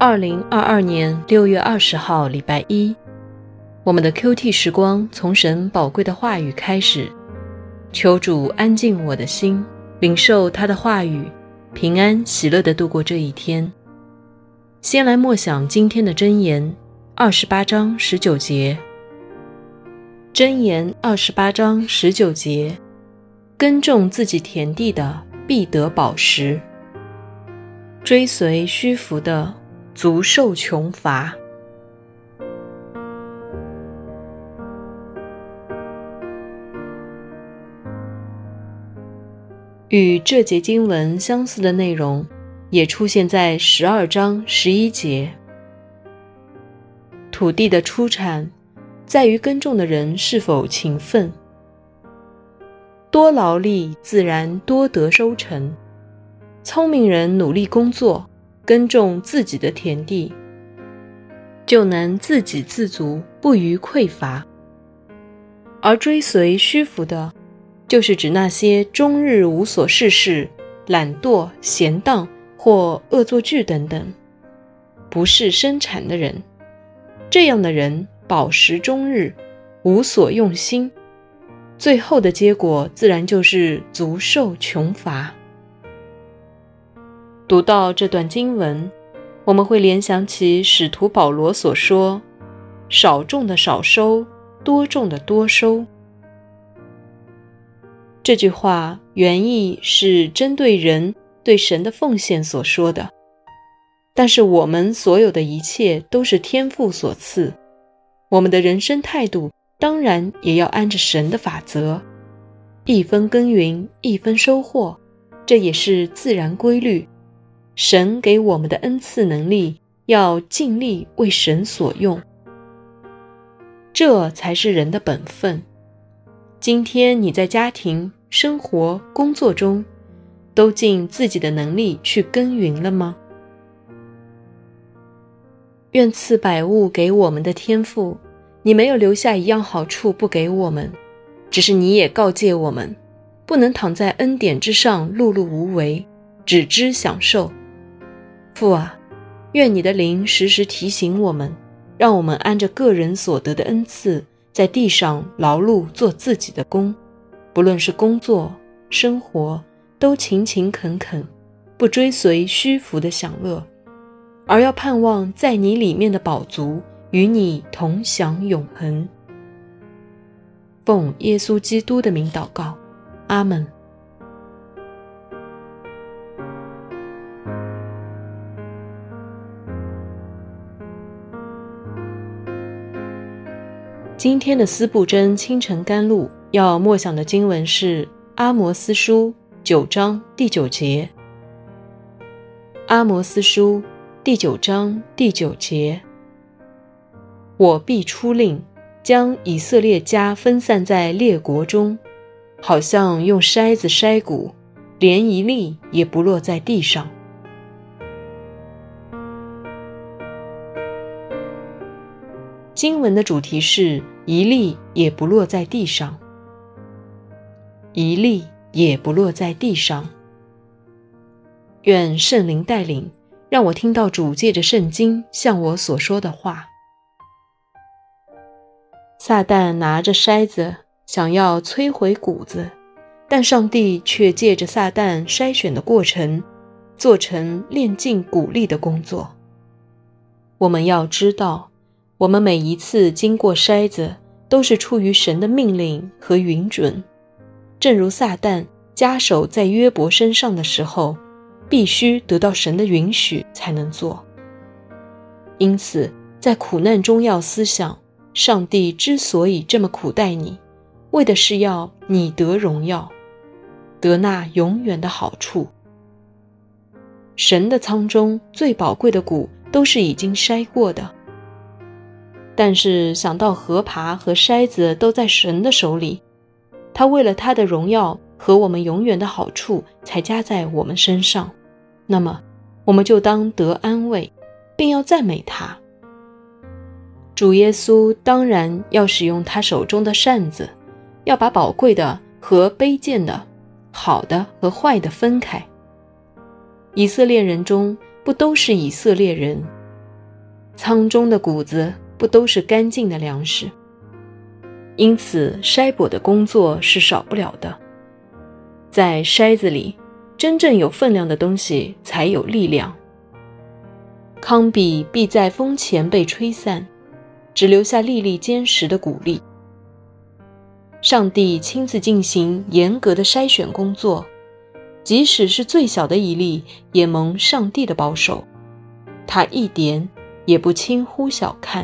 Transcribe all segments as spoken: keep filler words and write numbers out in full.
二零二二年六月二十号礼拜一，我们的 Q T 时光从神宝贵的话语开始，求主安静我的心，领受他的话语，平安喜乐地度过这一天。先来默想今天的箴言二十八章十九节。箴言二十八章十九节，耕种自己田地的必得饱食，追随虚浮的足受穷乏。与这节经文相似的内容也出现在十二章十一节。土地的出产在于耕种的人是否勤奋，多劳力自然多得收成。聪明人努力工作，耕种自己的田地，就能自给自足，不虞匮乏。而追随虚浮的，就是指那些终日无所事事、懒惰、闲荡或恶作剧等等，不是生产的人。这样的人饱食终日，无所用心，最后的结果自然就是足受穷乏。读到这段经文，我们会联想起使徒保罗所说，少种的少收，多种的多收。这句话原意是针对人对神的奉献所说的，但是我们所有的一切都是天父所赐，我们的人生态度当然也要按着神的法则，一分耕耘一分收获，这也是自然规律。神给我们的恩赐能力，要尽力为神所用，这才是人的本分。今天你在家庭、生活、工作中，都尽自己的能力去耕耘了吗？愿赐百物给我们的天父，你没有留下一样好处不给我们，只是你也告诫我们，不能躺在恩典之上碌碌无为，只知享受。父啊，愿你的灵时时提醒我们，让我们按着个人所得的恩赐，在地上劳碌做自己的工，不论是工作、生活，都勤勤恳恳，不追随虚浮的享乐，而要盼望在你里面的饱足，与你同享永恒。奉耶稣基督的名祷告，阿们。今天的司布真清晨甘露要默想的经文是阿摩司书九章第九节。阿摩司书第九章第九节，我必出令，将以色列家分散在列国中，好像用筛子筛谷，连一粒也不落在地上。经文的主题是一粒也不落在地上，一粒也不落在地上。愿圣灵带领，让我听到主借着圣经向我所说的话。撒旦拿着筛子想要摧毁谷子，但上帝却借着撒旦筛选的过程，做成炼净谷粒的工作。我们要知道，我们每一次经过筛子，都是出于神的命令和允准。正如撒旦加手在约伯身上的时候，必须得到神的允许才能做。因此，在苦难中要思想，上帝之所以这么苦待你，为的是要你得荣耀，得那永远的好处。神的仓中最宝贵的谷都是已经筛过的，但是想到禾耙和筛子都在神的手里，他为了他的荣耀和我们永远的好处才加在我们身上，那么我们就当得安慰，并要赞美他。主耶稣当然要使用他手中的扇子，要把宝贵的和卑贱的、好的和坏的分开。以色列人中不都是以色列人， 仓中的谷子不都是干净的粮食？因此筛簸的工作是少不了的。在筛子里，真正有分量的东西才有力量。糠秕必在风前被吹散，只留下粒粒坚实的谷粒。上帝亲自进行严格的筛选工作，即使是最小的一粒，也蒙上帝的保守，他一点也不轻忽小看，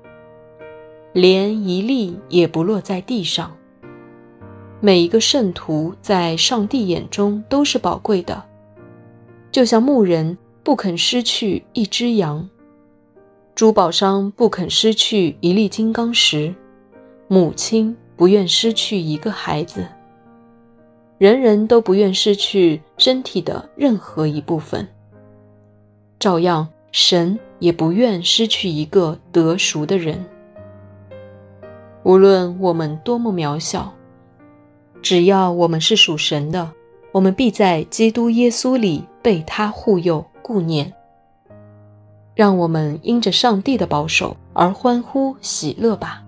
连一粒也不落在地上。每一个圣徒在上帝眼中都是宝贵的，就像牧人不肯失去一只羊，珠宝商不肯失去一粒金刚石，母亲不愿失去一个孩子，人人都不愿失去身体的任何一部分。照样，神也不愿失去一个得赎的人。无论我们多么渺小，只要我们是属神的，我们必在基督耶稣里被他护佑顾念。让我们因着上帝的保守而欢呼喜乐吧。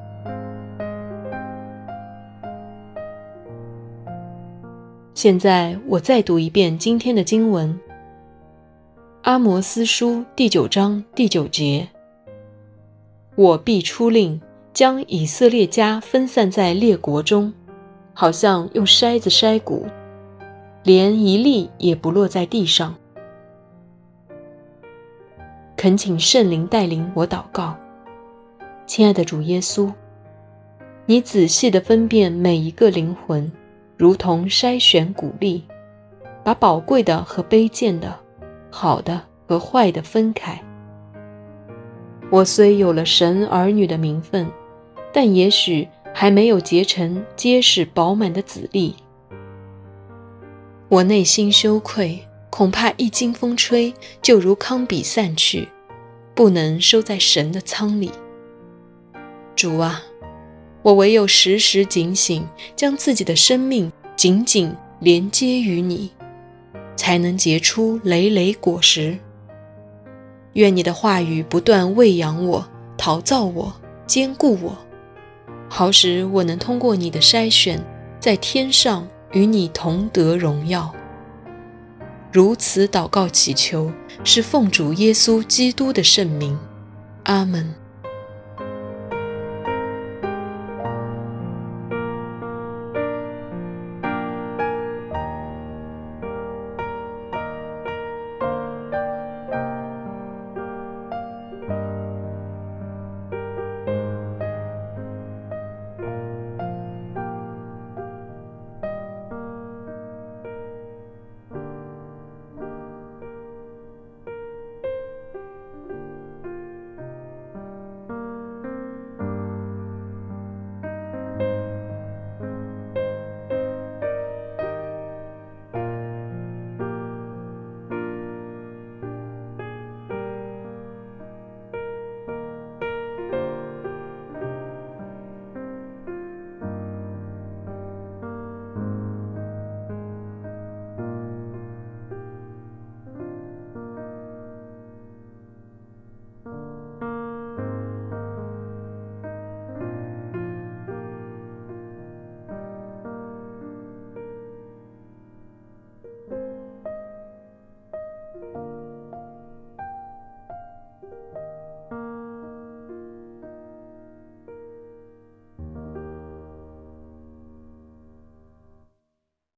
现在我再读一遍今天的经文，阿摩斯书第九章第九节：我必出令，将以色列家分散在列国中，好像用筛子筛谷，连一粒也不落在地上。恳请圣灵带领我祷告。亲爱的主耶稣，你仔细地分辨每一个灵魂，如同筛选谷粒，把宝贵的和卑贱的，好的和坏的分开。我虽有了神儿女的名分，但也许还没有结成结实饱满的子粒。我内心羞愧，恐怕一经风吹，就如糠秕散去，不能收在神的仓里。主啊，我唯有时时警醒，将自己的生命紧紧连接于你，才能结出累累果实。愿你的话语不断喂养我，陶造我，坚固我，好使我能通过你的筛选，在天上与你同得荣耀。如此祷告祈求，是奉主耶稣基督的圣名。阿们。